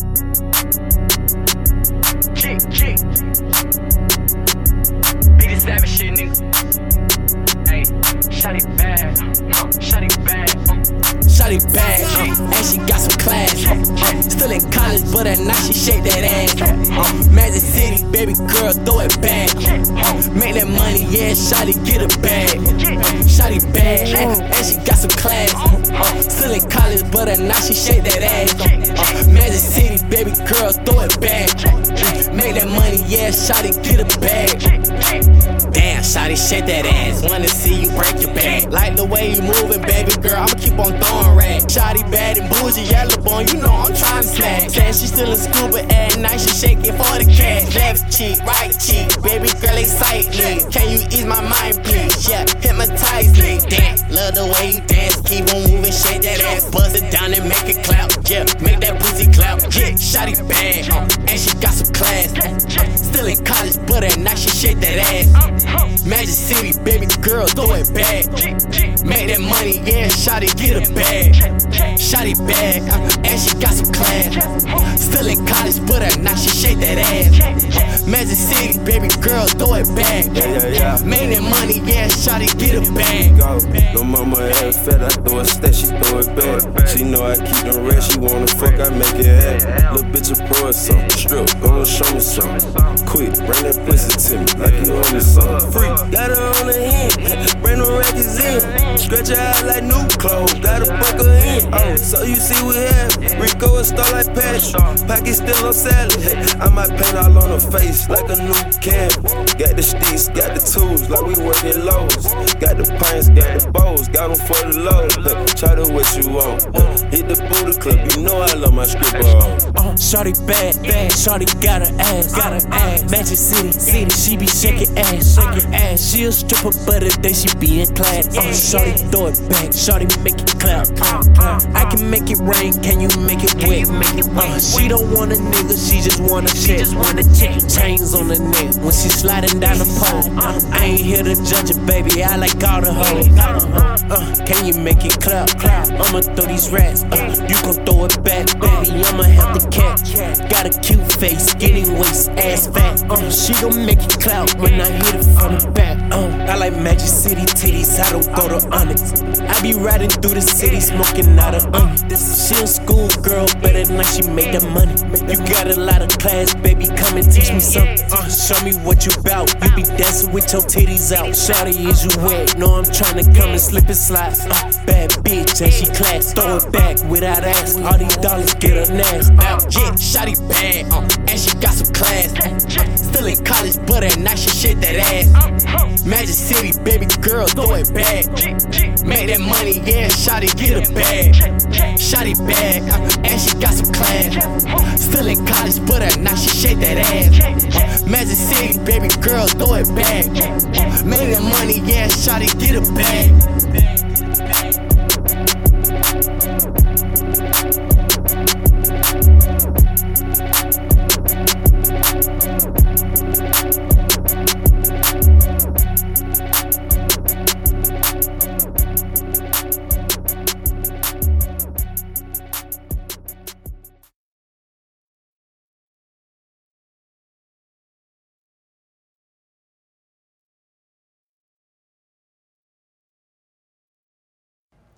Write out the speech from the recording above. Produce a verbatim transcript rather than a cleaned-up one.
Kick, kick. Be the savage shit, nigga. Hey, shawty bad, uh, shawty bad, uh. Shawty bad, uh, and she got some class. Uh, still in college, but at night she shake that ass. Uh, Magic City, baby girl, throw it back. Uh, make that money, yeah, shawty get a bag. Uh, shawty bad, uh, and she got some class. Uh, still in college, but at night she shake that ass. Uh, Magic City, baby girl, throw it back. Uh, make that money, yeah, shawty get a bag. Damn, shawty shake that ass. Wanna see you break your back. Like the way you moving, baby girl, I'ma keep on throwing racks. Shawty bad and bougie, yellow bone, you know I'm trying to smack. Saying she still in school, but at night she shaking for the cash. Left cheek, right cheek, baby girl excite me. Can you ease my mind, please? Yeah, hypnotize me. Damn, love the way you dance, keep on moving, shake that ass. Buzz it down and make it clap. Yeah, make that pussy clap. Yeah, shawty bad, uh, and she got some class. Uh, still in college, but at night she shake that ass. Magic City, baby girl, throw it back. Make that money, yeah, shawty get a bag. Shawty bad, uh, and she got some class. Still in college, but at night she shake that ass. Magic City, baby girl, throw it back. Yeah, yeah, yeah. Make that money, yeah, shawty get a bag. Go. No mama ass fat, I throw a stat, she throw it back. She know I keep them red, she wanna fuck, I make it happen. Little bitch, a pro or something. Strip, go show me something. Quick, bring that pussy to me, like you owe me something. Free, got her on the hand, bring the records in. Stretch her out like new clothes, gotta fuck her in. Oh, so you see we have Rico a star like Patrick, pocket still on salad. I might paint all on her face like a new camp. Got the sticks, got the tools, like we working lows. Got the pints, got the bows, got them for the load. Try to what you want, hit the booty clip, you know I love my stripper. Uh, shawty bad, bad, shawty got her ass, got her ass. Magic City, city, she be shaking ass, shaking ass. She a stripper, but today she be in class. Uh, shawty throw it back, shawty make it clap. Uh, I can make it rain, can you make it wet? Uh, she don't want a nigga, she just wanna check. Chains on the neck when she sliding down the pole. Uh, I ain't here to judge it, baby, I like all the hoes. Uh, uh, can you make it clap? I'ma throw these rats, uh, you gon' throw it back, baby, I'ma have the cat. Got a cute face, skinny waist, ass fat. Uh, she gon' make it clap when I hit it from the back. Uh, I like Magic City titties, I don't go to Onyx. I be riding through the city, smoking out of Onyx. She a school girl, but at night she make that money. You got a lot of class, baby, come and teach me something. Uh, show me what you bout, you be dancing with your titties out. Shawty, is you wet? No, I'm tryna come and slip and slide. Uh, bad bitch, and she class, throw it back without ass. All these dollars get her nasty. Uh, yeah, shawty bad, uh, and she got some class. Uh, still in college, but at night she shake that ass. Magic City, baby girl, throw it back. Make that money, yeah, shawty get a bag. Shawty bad, uh, and she got some class. Still in college, but at night she shake that ass. Magic City, baby girl, throw it back. Make that money, yeah, shawty get a bag.